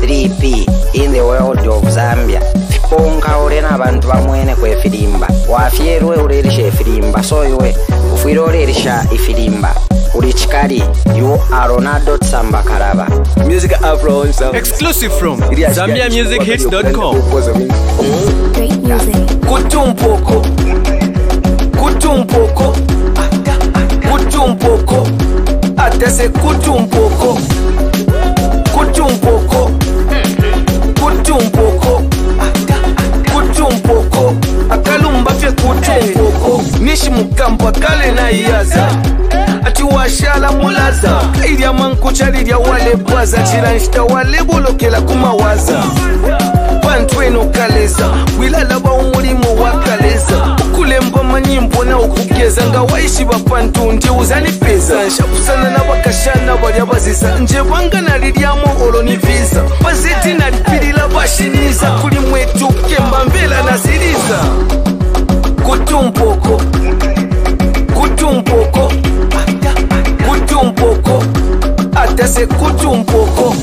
3P in the world of Zambia. Ponka urena abantu bamwene kwe filimba. Wafierwe urerisha ifilimba. So iwe ufwire urerisha ifilimba. Uri chikari, you are Ronaldo Tsamba Karaba. Music Afro on sound. Exclusive from ZambiaMusicHits.com. Great music. Kutumpoko atese kutumpoko akalumba fye kutumpoko nishi mukamba kale na iyaza ati washala mulaza ilya mankucha lilya wale bwaza chiranshita wale bolokela kumawaza bantu eno kaleza wilalaba umulimo wakaleza ukulemba manyimbo na ukugeza nga waishi bapantu ndiuzani pesa nshapusana n'abakashana balya bazisa nje banga nalilyamo oloniviza bazeti nalipilila bashiniza kuli mwetu kemba mbela naziliza kutumpoko atase kutumpoko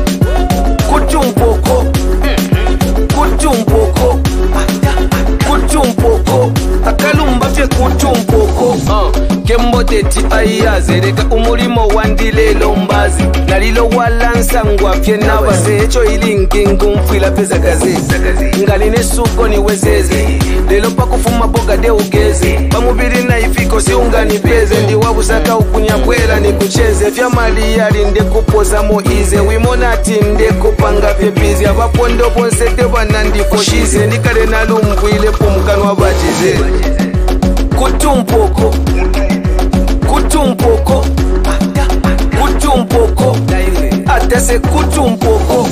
akalumba fye kutumpoko kemboteti aiyaze leka umulimo wandilelo mbazi nalilo walansangwa fye nabaze echo ilinkingu mfwila pesa gazeti ngaline suko niwezeze lelo pakufuma boga de ugeze pamubiri na ifiko siungani peze ndi wabusaka ukunyabwela nikucheze fya mali yali ndekupoza moize wimonati ndekupanga fye bizi abapondo bonsete banandikoshize nikale nalumbwile pomukanwa bachize kutumpoko atase kutumpoko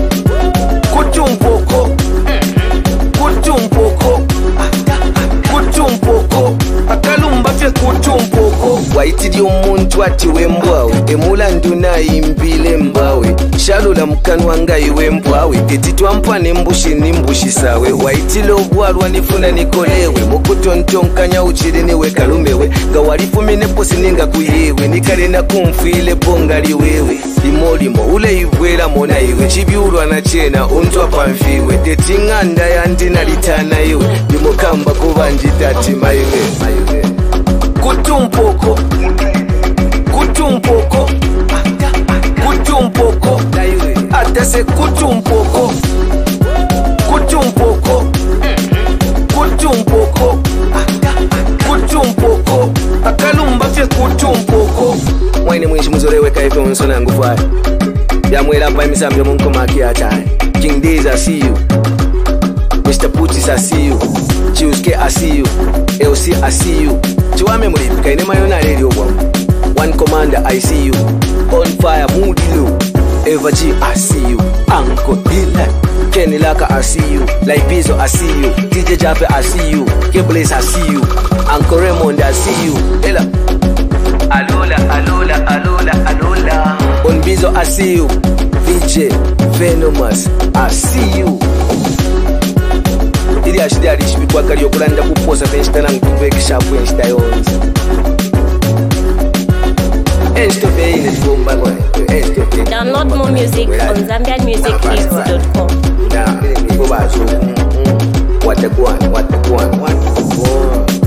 akalumba fye kutumpoko waitidya omuntu ati wembwawe emulandu nayimbile mbawe shalula mukanwa nga iwe mbwawe tetitwampa nembushi nimbushisawe waitile obwalwa nifuna nikolewe mukutontonkanya uchili niwe kalumewe nga walifumi neposi ninga kuyewe nikale nakumfwile ponga liwewe limolimo uleibwela mona iwe chibyulwa na chena untwa pamfiwe tetinganda yandina litana iwe nimukamba kuba njitatima iwe kutumpoko atase kutumpoko akalumba fye kutumpoko mwaine mwishi muzoleweka ifyo nsona ngufaya yamwela pa emisambyo munkomaki ataye King Days I see you, Mr. Putis I see you, Chiuske I see you, LC I see you. Chiwame mulipika ine mayona radio bwamu. One Commander I see you, On Fire Moody Lou, Eva G I see you, Uncle Dilla, Kenny Laka I see you, Laipizo I see you, DJ Jape I see you, Keblaze I see you, Uncle Raymond I see you, Ella Alola On Bizo I see you, VJ Venomous I see you. Ili ashidi alishibikwa kari yokulanda kuposa tenshitana ngutubekisha kwenshita yonzi